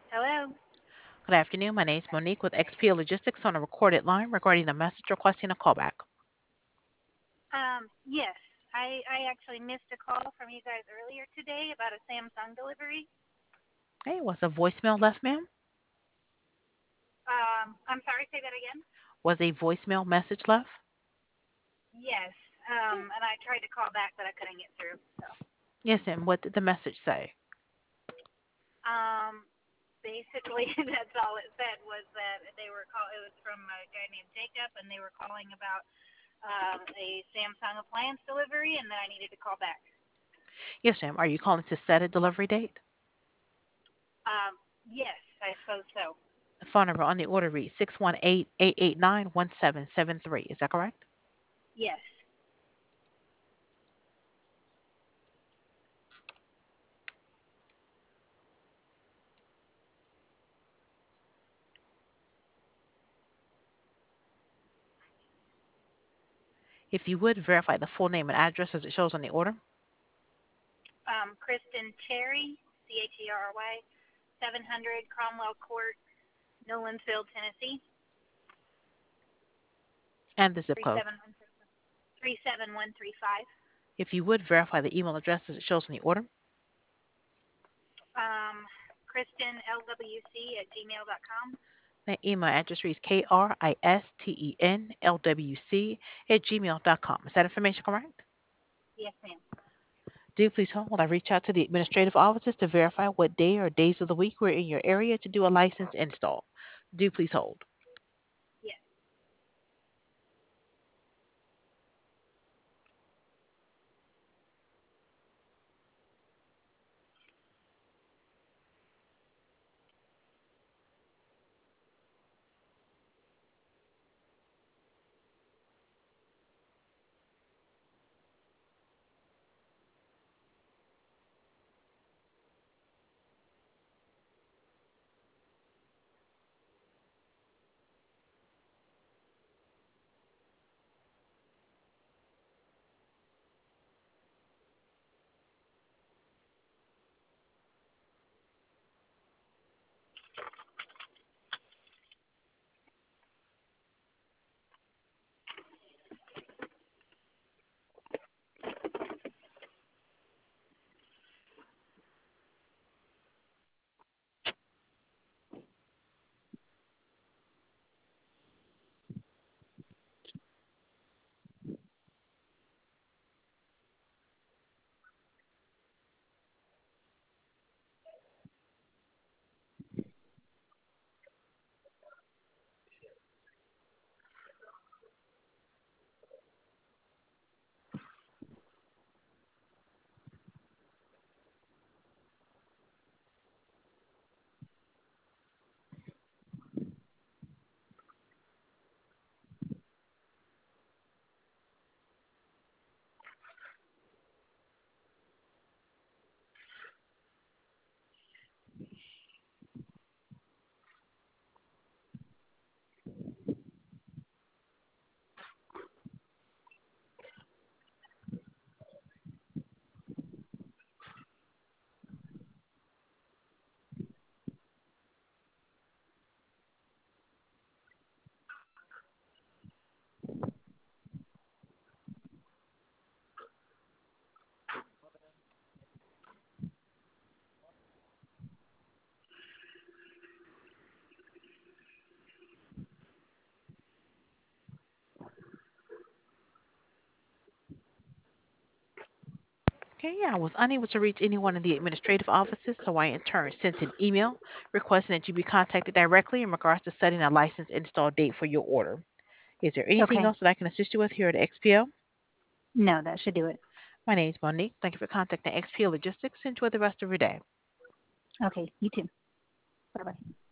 Hello. Good afternoon. My name is Monique with XP Logistics on a recorded line regarding a message requesting a callback. Yes, I actually missed a call from you guys earlier today about a Samsung delivery. Hey, was a voicemail left, ma'am? I'm sorry, say that again? Was a voicemail message left? Yes. And I tried to call back, but I couldn't get through. So, Yes, and what did the message say? um, basically, that's all it said was that they were call. It was from a guy named Jacob, and they were calling about a Samsung appliance delivery, and that I needed to call back. Yes, ma'am. Are you calling to set a delivery date? Yes, I suppose so. The phone number on the order reads 618-889-1773. Is that correct? Yes. If you would, verify the full name and address as it shows on the order. Kristen Cherry, Cherry, 700 Cromwell Court, Nolensville, Tennessee, And the zip code. 37135. If you would, verify the email address as it shows on the order. KristenLWC@gmail.com. The email address reads kristenlwc@gmail.com. Is that information correct? Yes, ma'am. Do please hold while I reach out to the administrative offices to verify what day or days of the week we're in your area to do a license install. Do please hold. Yes. Okay, yeah, I was unable to reach anyone in the administrative offices, so I in turn sent an email requesting that you be contacted directly in regards to setting a license install date for your order. Is there anything Okay. else that I can assist you with here at XPO? No, that should do it. My name is Monique. Thank you for contacting XPO Logistics. Enjoy the rest of your day. Okay, you too. Bye bye.